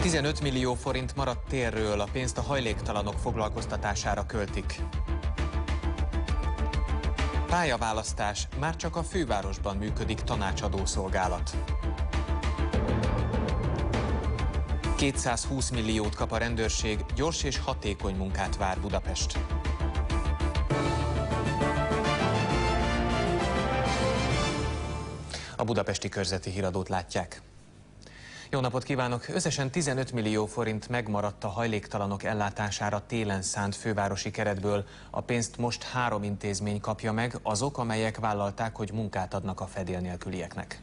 15 millió forint maradt térről, a pénzt a hajléktalanok foglalkoztatására költik. Pályaválasztás, már csak a fővárosban működik tanácsadó szolgálat. 220 milliót kap a rendőrség, gyors és hatékony munkát vár Budapest. A budapesti körzeti híradót látják. Jó napot kívánok! Összesen 15 millió forint megmaradt a hajléktalanok ellátására télen szánt fővárosi keretből. A pénzt most 3 intézmény kapja meg, azok, amelyek vállalták, hogy munkát adnak a fedél nélkülieknek.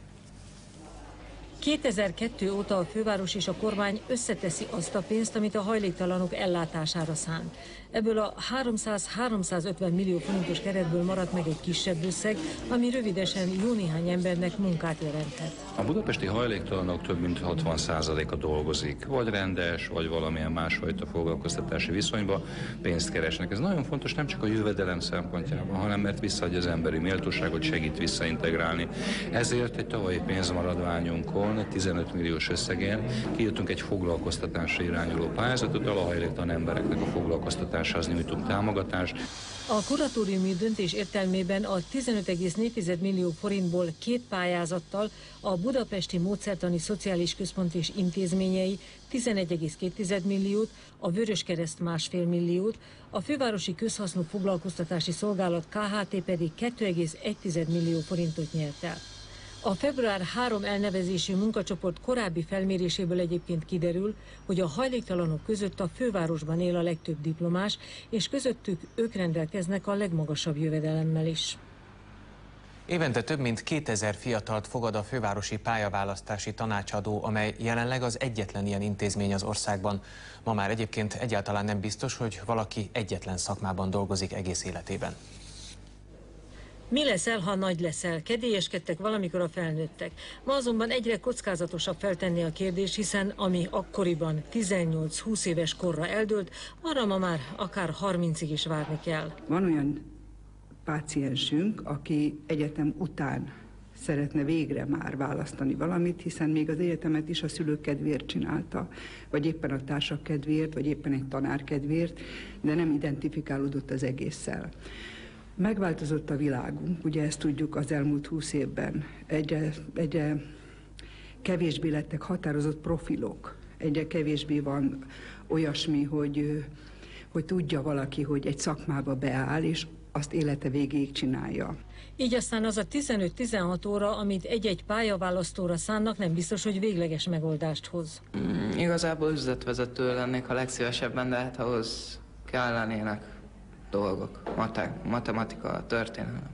2002 óta a főváros és a kormány összeteszi azt a pénzt, amit a hajléktalanok ellátására szán. Ebből a 300-350 millió forintos keretből maradt meg egy kisebb összeg, ami rövidesen jó néhány embernek munkát jelenthet. A budapesti hajléktalanok több mint 60%-a dolgozik, vagy rendes, vagy valamilyen másfajta foglalkoztatási viszonyban pénzt keresnek. Ez nagyon fontos nem csak a jövedelem szempontjában, hanem mert visszaadja az emberi méltóságot, segít visszaintegrálni. Ezért egy tavalyi pénzmaradványunkon, 15 milliós összegén kijutunk egy foglalkoztatásra irányuló pályázatot, a hajléktalan embereknek a foglalkoztatásához nyújtunk támogatást. A kuratóriumi döntés értelmében a 15,4 millió forintból 2 pályázattal a Budapesti Módszertani Szociális Központ és intézményei 11,2 milliót, a Vöröskereszt 1,5 milliót, a Fővárosi Közhasznú Foglalkoztatási Szolgálat KHT pedig 2,1 millió forintot nyert el. A február 3 elnevezésű munkacsoport korábbi felméréséből egyébként kiderül, hogy a hajléktalanok között a fővárosban él a legtöbb diplomás, és közöttük ők rendelkeznek a legmagasabb jövedelemmel is. Évente több mint 2000 fiatalt fogad a fővárosi pályaválasztási tanácsadó, amely jelenleg az egyetlen ilyen intézmény az országban. Ma már egyébként egyáltalán nem biztos, hogy valaki egyetlen szakmában dolgozik egész életében. Mi leszel, ha nagy leszel? Kedélyeskedtek valamikor a felnőttek. Ma azonban egyre kockázatosabb feltenni a kérdés, hiszen ami akkoriban 18-20 éves korra eldőlt, arra ma már akár 30-ig is várni kell. Van olyan páciensünk, aki egyetem után szeretne végre már választani valamit, hiszen még az egyetemet is a szülők kedvéért csinálta, vagy éppen a társak kedvéért, vagy éppen egy tanár kedvéért, de nem identifikálódott az egésszel. Megváltozott a világunk, ugye ezt tudjuk az elmúlt 20 évben. Egyre kevésbé lettek határozott profilok, egyre kevésbé van olyasmi, hogy tudja valaki, hogy egy szakmába beáll, és azt élete végéig csinálja. Így aztán az a 15-16 óra, amit egy-egy pályaválasztóra szánnak, nem biztos, hogy végleges megoldást hoz. Igazából üzletvezető lennék a legszívesebben, de hát ahhoz kellenének dolgok, matematika, történelem.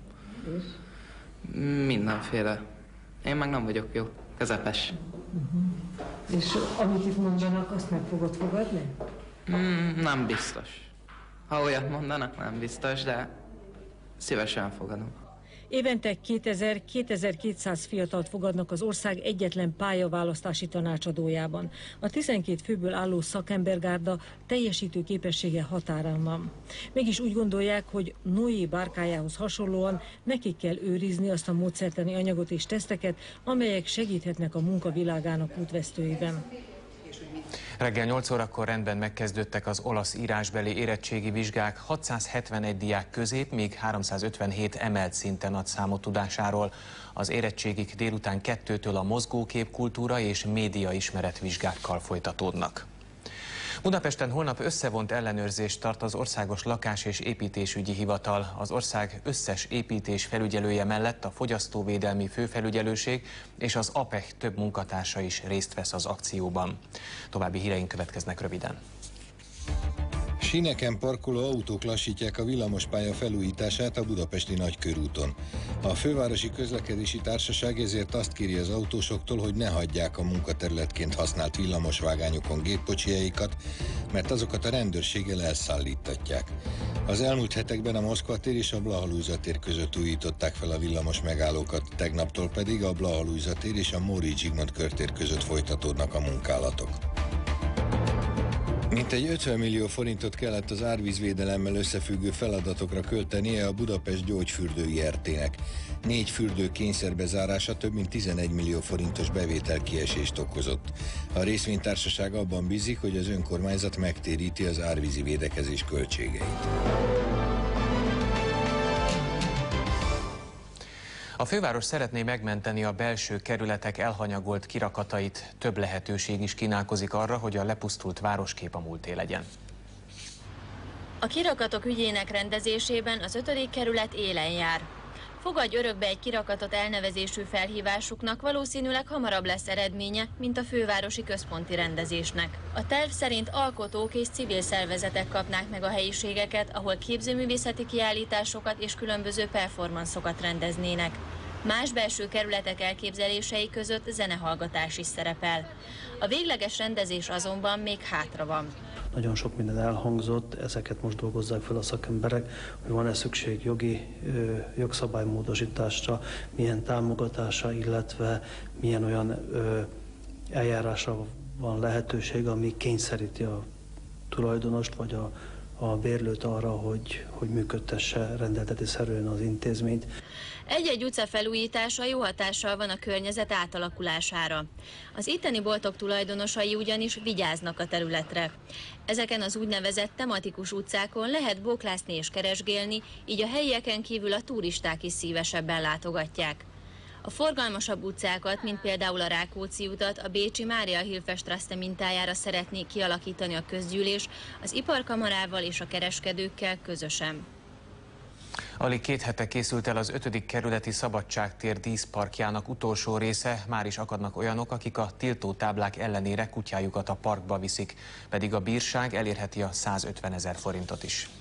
Mindenféle. Én meg nem vagyok jó, közepes. És amit itt mondanak, azt meg fogod fogadni? Nem biztos. Ha olyat mondanak, nem biztos, de szívesen fogadom. Évente 2000-2200 fiatalt fogadnak az ország egyetlen pályaválasztási tanácsadójában. A 12 főből álló szakembergárda teljesítő képessége határán van. Mégis úgy gondolják, hogy Noé bárkájához hasonlóan nekik kell őrizni azt a módszertani anyagot és teszteket, amelyek segíthetnek a munkavilágának útvesztőiben. Reggel 8 órakor rendben megkezdődtek az olasz írásbeli érettségi vizsgák. 671 diák közép, még 357 emelt szinten ad számot tudásáról. Az érettségik délután 2-től a mozgókép, kultúra és média ismeret vizsgákkal folytatódnak. Budapesten holnap összevont ellenőrzést tart az Országos Lakás- és Építésügyi Hivatal. Az ország összes építés felügyelője mellett a Fogyasztóvédelmi Főfelügyelőség és az APEH több munkatársa is részt vesz az akcióban. További híreink következnek röviden. Síneken parkoló autók lassítják a villamospálya felújítását a budapesti Nagykörúton. A Fővárosi Közlekedési Társaság ezért azt kéri az autósoktól, hogy ne hagyják a munkaterületként használt villamosvágányokon gépkocsiaikat, mert azokat a rendőrséggel elszállítatják. Az elmúlt hetekben a Moszkva tér és a Blaha-Lujza tér között újították fel a villamos megállókat, tegnaptól pedig a Blaha-Lujza tér és a Móricz Zsigmond körtér között folytatódnak a munkálatok. Mintegy 50 millió forintot kellett az árvízvédelemmel összefüggő feladatokra költenie a Budapest Gyógyfürdői RT-nek. 4 fürdő kényszerbezárása több mint 11 millió forintos bevételkiesést okozott. A részvénytársaság abban bízik, hogy az önkormányzat megtéríti az árvízi védekezés költségeit. A főváros szeretné megmenteni a belső kerületek elhanyagolt kirakatait. Több lehetőség is kínálkozik arra, hogy a lepusztult városkép a múlté legyen. A kirakatok ügyének rendezésében az 5. kerület élen jár. Fogadj örökbe egy kirakatot elnevezésű felhívásuknak valószínűleg hamarabb lesz eredménye, mint a fővárosi központi rendezésnek. A terv szerint alkotók és civil szervezetek kapnák meg a helyiségeket, ahol képzőművészeti kiállításokat és különböző performanszokat rendeznének. Más belső kerületek elképzelései között zenehallgatás is szerepel. A végleges rendezés azonban még hátra van. Nagyon sok minden elhangzott, ezeket most dolgozzák fel a szakemberek, hogy van-e szükség jogszabálymódosításra, milyen támogatásra, illetve milyen olyan eljárásra van lehetőség, ami kényszeríti a tulajdonost vagy a bérlőt arra, hogy működtesse rendeltetésszerűen az intézményt. Egy-egy utca felújítása jó hatással van a környezet átalakulására. Az itteni boltok tulajdonosai ugyanis vigyáznak a területre. Ezeken az úgynevezett tematikus utcákon lehet bóklászni és keresgélni, így a helyieken kívül a turisták is szívesebben látogatják. A forgalmasabb utcákat, mint például a Rákóczi utat, a bécsi Mária Hilfestraße mintájára szeretnék kialakítani a közgyűlés, az iparkamarával és a kereskedőkkel közösen. Alig 2 hete készült el az 5. kerületi Szabadságtér díszparkjának utolsó része, már is akadnak olyanok, akik a tiltótáblák ellenére kutyájukat a parkba viszik, pedig a bírság elérheti a 150 000 forintot is.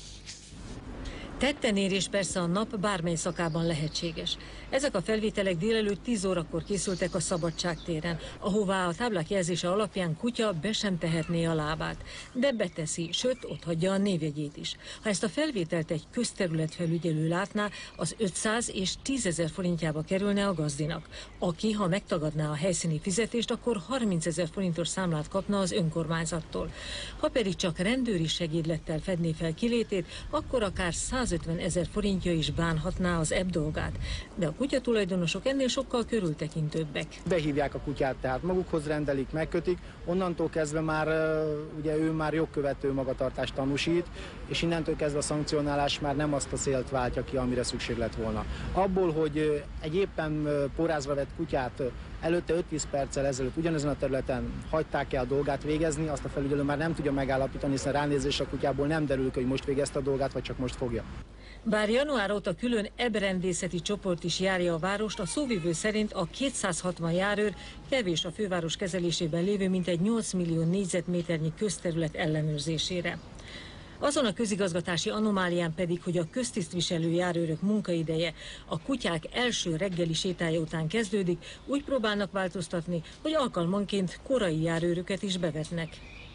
Tettenérés persze a nap bármely szakában lehetséges. Ezek a felvételek délelőtt 10 órakor készültek a Szabadságtéren, ahová a táblák jelzése alapján kutya be sem tehetné a lábát. De beteszi, sőt, otthagyja a névjegyét is. Ha ezt a felvételt egy közterületfelügyelő látná, az 500 és 10 000 forintjába kerülne a gazdinak. Aki, ha megtagadná a helyszíni fizetést, akkor 30 000 forintos számlát kapna az önkormányzattól. Ha pedig csak rendőri segédlettel fedné fel kilétét, akkor akár 150 000 forintja is bánhatná az ebb dolgát. De a kutyatulajdonosok ennél sokkal körültekintőbbek. Behívják a kutyát, tehát magukhoz rendelik, megkötik, onnantól kezdve már ugye ő már jogkövető magatartást tanúsít, és innentől kezdve a szankcionálás már nem azt a célt váltja ki, amire szükség lett volna. Abból, hogy egy éppen porázva vett kutyát előtte 5-10 perccel ezelőtt ugyanezen a területen hagyták el a dolgát végezni, azt a felügyelő már nem tudja megállapítani, hiszen ránézés a kutyából nem derül ki, hogy most végezte a dolgát, vagy csak most fogja. Bár január óta külön ebrendészeti csoport is járja a várost, a szóvivő szerint a 260 járőr kevés a főváros kezelésében lévő mintegy 8 millió négyzetméternyi közterület ellenőrzésére. Azon a közigazgatási anomálián pedig, hogy a köztisztviselő járőrök munkaideje a kutyák első reggeli sétája után kezdődik, úgy próbálnak változtatni, hogy alkalmanként korai járőröket is bevetnek.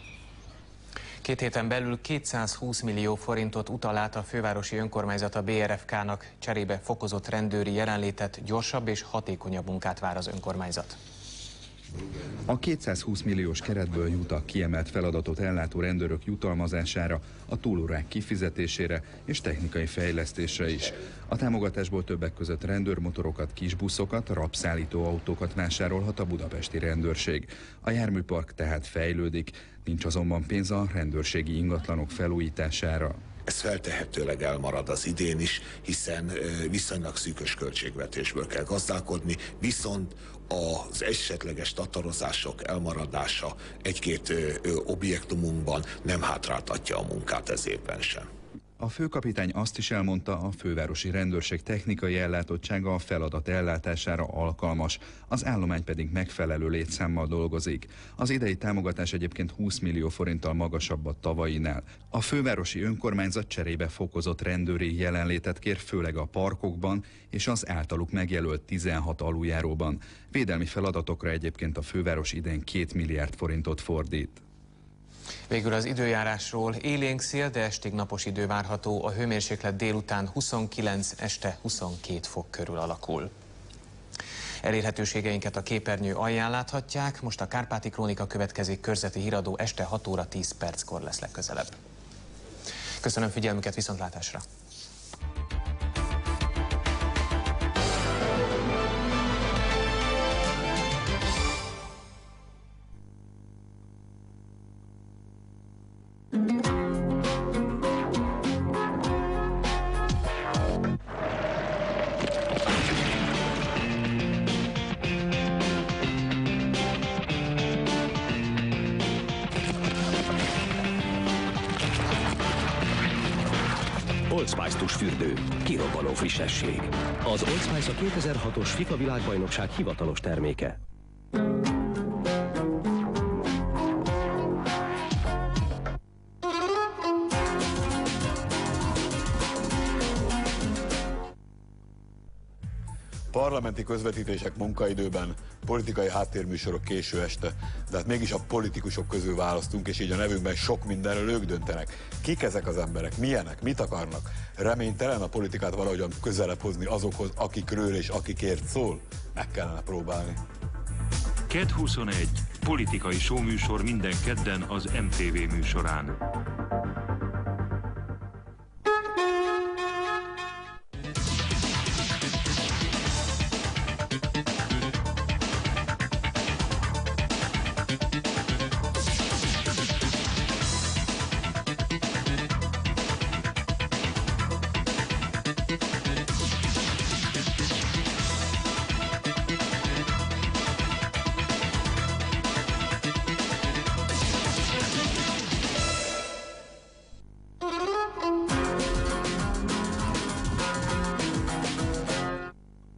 2 héten belül 220 millió forintot utal át a fővárosi önkormányzat a BRFK-nak, cserébe fokozott rendőri jelenlétet, gyorsabb és hatékonyabb munkát vár az önkormányzat. A 220 milliós keretből jut a kiemelt feladatot ellátó rendőrök jutalmazására, a túlórák kifizetésére és technikai fejlesztésre is. A támogatásból többek között rendőrmotorokat, kisbuszokat, rabszállító autókat vásárolhat a budapesti rendőrség. A járműpark tehát fejlődik, nincs azonban pénz a rendőrségi ingatlanok felújítására. Ez feltehetőleg elmarad az idén is, hiszen viszonylag szűkös költségvetésből kell gazdálkodni, viszont az esetleges tatarozások elmaradása egy-két objektumunkban nem hátráltatja a munkát ez évben sem. A főkapitány azt is elmondta, a fővárosi rendőrség technikai ellátottsága a feladat ellátására alkalmas, az állomány pedig megfelelő létszámmal dolgozik. Az idei támogatás egyébként 20 millió forinttal magasabb a tavainál. A fővárosi önkormányzat cserébe fokozott rendőri jelenlétet kér, főleg a parkokban és az általuk megjelölt 16 aluljáróban. Védelmi feladatokra egyébként a főváros idén 2 milliárd forintot fordít. Végül az időjárásról: élénk szél, de estig napos idő várható, a hőmérséklet délután 29, este 22 fok körül alakul. Elérhetőségeinket a képernyő alján láthatják, most a Kárpáti Krónika következik, körzeti híradó este 6 óra 10 perckor lesz legközelebb. Köszönöm figyelmüket, viszontlátásra! Old Spice tusfürdő. Kirobbanó frissesség. Az Old Spice a 2006-os FIFA világbajnokság hivatalos terméke. Parlamenti közvetítések munkaidőben, politikai háttérműsorok késő este, de hát mégis a politikusok közül választunk, és így a nevünkben sok mindenről ők döntenek. Kik ezek az emberek? Milyenek? Mit akarnak? Reménytelen a politikát valahogyan közelebb hozni azokhoz, akikről és akikért szól? Meg kellene próbálni. KED 21. Politikai showműsor minden kedden az MTV műsorán.